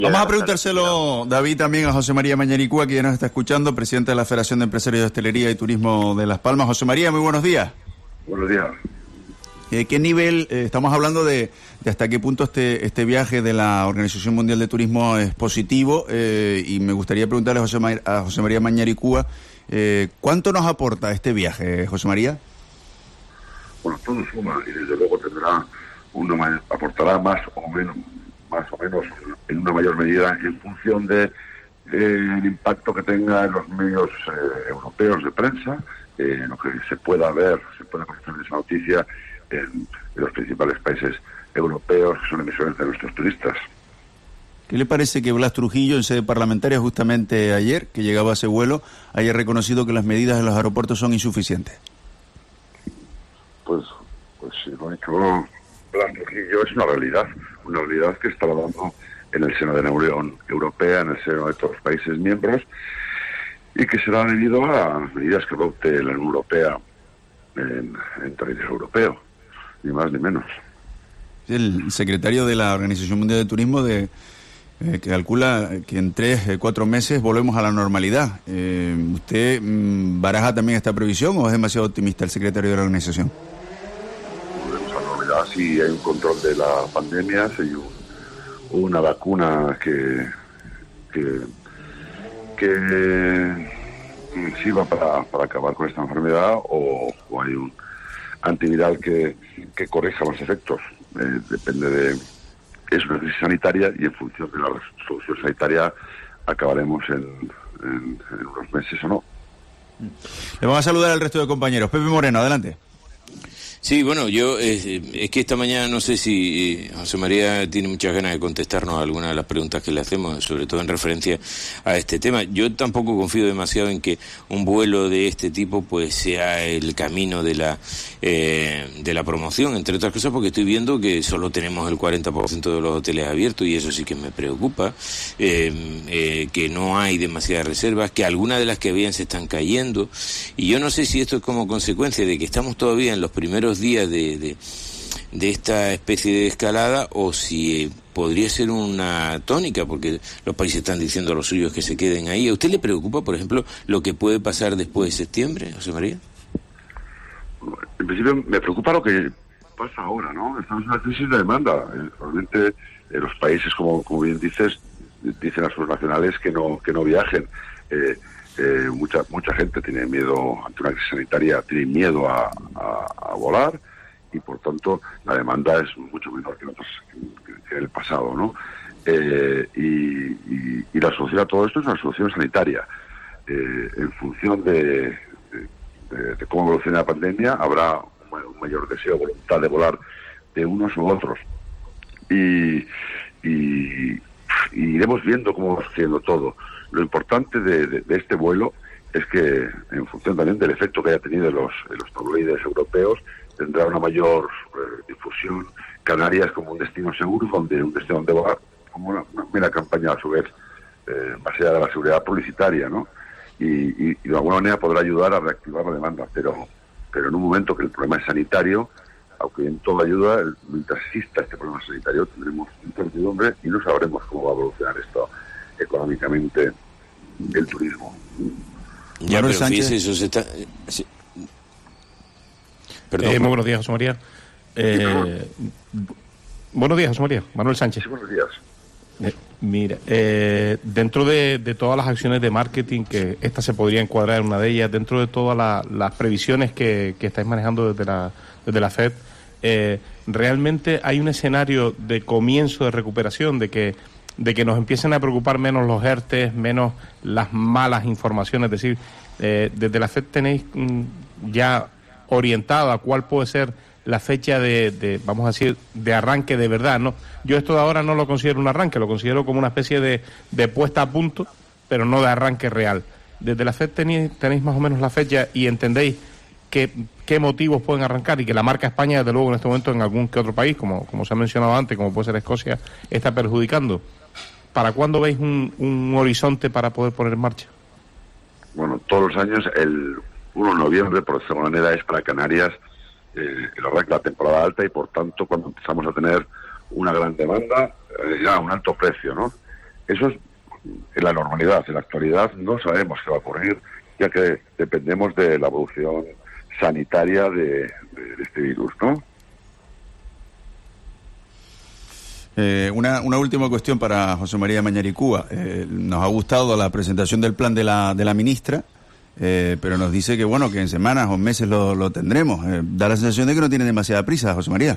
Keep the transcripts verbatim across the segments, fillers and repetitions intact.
Vamos a preguntárselo, David, también a José María Mañaricúa, que ya nos está escuchando, presidente de la Federación de Empresarios de Hostelería y Turismo de Las Palmas. José María, muy buenos días. Buenos días. Eh, ¿Qué nivel, eh, estamos hablando de, de hasta qué punto este este viaje de la Organización Mundial de Turismo es positivo? Eh, y me gustaría preguntarle a José, Mar, a José María Mañaricúa, eh, ¿cuánto nos aporta este viaje, José María? Bueno, todo suma y desde luego tendrá una, aportará más o menos, más o menos en una mayor medida en función de eh, el impacto que tenga en los medios eh, europeos de prensa, eh, en lo que se pueda ver, se pueda conocer esa noticia en, en los principales países europeos que son emisores de nuestros turistas. ¿Qué le parece que Blas Trujillo, en sede parlamentaria, justamente ayer, que llegaba a ese vuelo, haya reconocido que las medidas en los aeropuertos son insuficientes? Pues, pues sí, lo ha hecho Blas Trujillo, es una realidad, una realidad que está dando en el seno de la Unión Europea, en el seno de todos los países miembros, y que será debido a las medidas que adopte la Unión Europea en, en territorio europeo, ni más ni menos. El secretario de la Organización Mundial de Turismo de, eh, que calcula que en tres, eh, cuatro meses volvemos a la normalidad. Eh, ¿Usted mmm, baraja también esta previsión o es demasiado optimista el secretario de la organización? Volvemos a la normalidad si hay un control de la pandemia, si hay un, una vacuna que que, que sirva para, para acabar con esta enfermedad o, o hay un antiviral que, que corrija los efectos. Eh, depende de... Es una crisis sanitaria y en función de la solución sanitaria acabaremos en, en, en unos meses o no. Le vamos a saludar al resto de compañeros. Pepe Moreno, adelante. Sí, bueno, yo eh, es que esta mañana no sé si eh, José María tiene muchas ganas de contestarnos a algunas de las preguntas que le hacemos, sobre todo en referencia a este tema. Yo tampoco confío demasiado en que un vuelo de este tipo pues sea el camino de la eh, de la promoción, entre otras cosas porque estoy viendo que solo tenemos el cuarenta por ciento de los hoteles abiertos y eso sí que me preocupa, eh, eh, que no hay demasiadas reservas, que algunas de las que habían se están cayendo y yo no sé si esto es como consecuencia de que estamos todavía en los primeros días de, de, de esta especie de escalada o si eh, podría ser una tónica porque los países están diciendo a los suyos que se queden ahí. ¿A usted le preocupa, por ejemplo, lo que puede pasar después de septiembre, José María? En principio me preocupa lo que pasa ahora, ¿no? Estamos en una crisis de demanda. Eh, realmente eh, los países, como, como bien dices, dicen a sus nacionales que no que no viajen. Eh, Eh, mucha mucha gente tiene miedo ante una crisis sanitaria, tiene miedo a, a, a volar y por tanto la demanda es mucho menor que en, otros, que, que en el pasado, ¿no? Eh, y, y, y la solución a todo esto es una solución sanitaria. Eh, en función de, de, de, de cómo evolucione la pandemia habrá un, un mayor deseo, voluntad de volar de unos u otros y, y, y iremos viendo cómo va sucediendo todo. Lo importante de, de, de este vuelo es que, en función también del efecto que haya tenido en los, en los tabloides europeos, tendrá una mayor eh, difusión. Canarias como un destino seguro, donde un destino donde va como una, una mera campaña a su vez eh, baseada en la seguridad publicitaria, ¿no? Y, y, y de alguna manera podrá ayudar a reactivar la demanda, pero pero en un momento que el problema es sanitario, aunque en toda ayuda, mientras exista este problema sanitario, tendremos incertidumbre y no sabremos cómo va a evolucionar esto económicamente el turismo. Ya, pero fíjese, eso se está... Sí. Perdón. Eh, muy buenos días, José María. Eh, buenos días, José María. Manuel Sánchez. Sí, buenos días. Eh, mira, eh, dentro de, de todas las acciones de marketing, que esta se podría encuadrar en una de ellas, dentro de todas la, las previsiones que, que estáis manejando desde la, desde la F E D, eh, ¿realmente hay un escenario de comienzo de recuperación, de que de que nos empiecen a preocupar menos los ERTES, menos las malas informaciones? Es decir, eh, desde la F E D tenéis mm, ya orientado a cuál puede ser la fecha de, de, vamos a decir, de arranque de verdad, ¿no? Yo esto de ahora no lo considero un arranque, lo considero como una especie de, de puesta a punto, pero no de arranque real. Desde la F E D tenéis, tenéis más o menos la fecha y entendéis qué, qué motivos pueden arrancar y que la marca España, desde luego, en este momento en algún que otro país, como, como se ha mencionado antes, como puede ser Escocia, está perjudicando. ¿Para cuándo veis un, un horizonte para poder poner en marcha? Bueno, todos los años, el primero de noviembre, por decirlo de alguna manera, es para Canarias eh, el arranque de la temporada alta y, por tanto, cuando empezamos a tener una gran demanda, eh, ya un alto precio, ¿no? Eso es en la normalidad. En la actualidad no sabemos qué va a ocurrir, ya que dependemos de la evolución sanitaria de, de, de este virus, ¿no? Eh, una, una última cuestión para José María Mañaricúa. Eh, nos ha gustado la presentación del plan de la, de la ministra, eh, pero nos dice que bueno, que en semanas o meses lo, lo tendremos. Eh, da la sensación de que no tiene demasiada prisa, José María.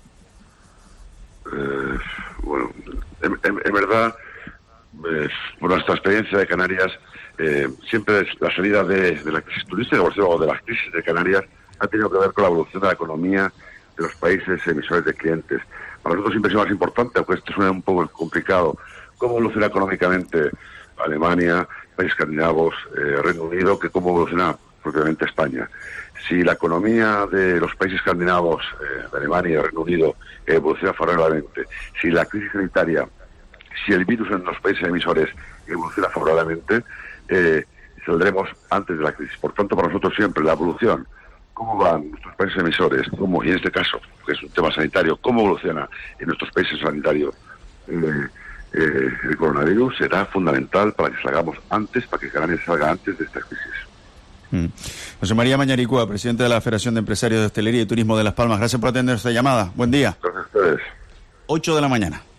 Eh, bueno, en, en, en verdad, eh, por nuestra experiencia de Canarias, eh, siempre la salida de, de la crisis turística o de las crisis de Canarias ha tenido que ver con la evolución de la economía de los países emisores de clientes. Para nosotros siempre es más importante, aunque esto suena un poco complicado, cómo evoluciona económicamente Alemania, países escandinavos, eh, Reino Unido, que cómo evoluciona propiamente España. Si la economía de los países escandinavos, eh, de Alemania y de Reino Unido, eh, evoluciona favorablemente, si la crisis sanitaria, si el virus en los países emisores evoluciona favorablemente, eh, saldremos antes de la crisis. Por tanto, para nosotros siempre la evolución, cómo van nuestros países emisores, cómo, y en este caso, que es un tema sanitario, cómo evoluciona en nuestros países sanitarios eh, eh, el coronavirus, será fundamental para que salgamos antes, para que Canarias salga antes de esta crisis. Mm. José María Mañaricúa, presidente de la Federación de Empresarios de Hostelería y Turismo de Las Palmas, gracias por atender esta llamada. Buen día. Gracias a ustedes. ocho de la mañana.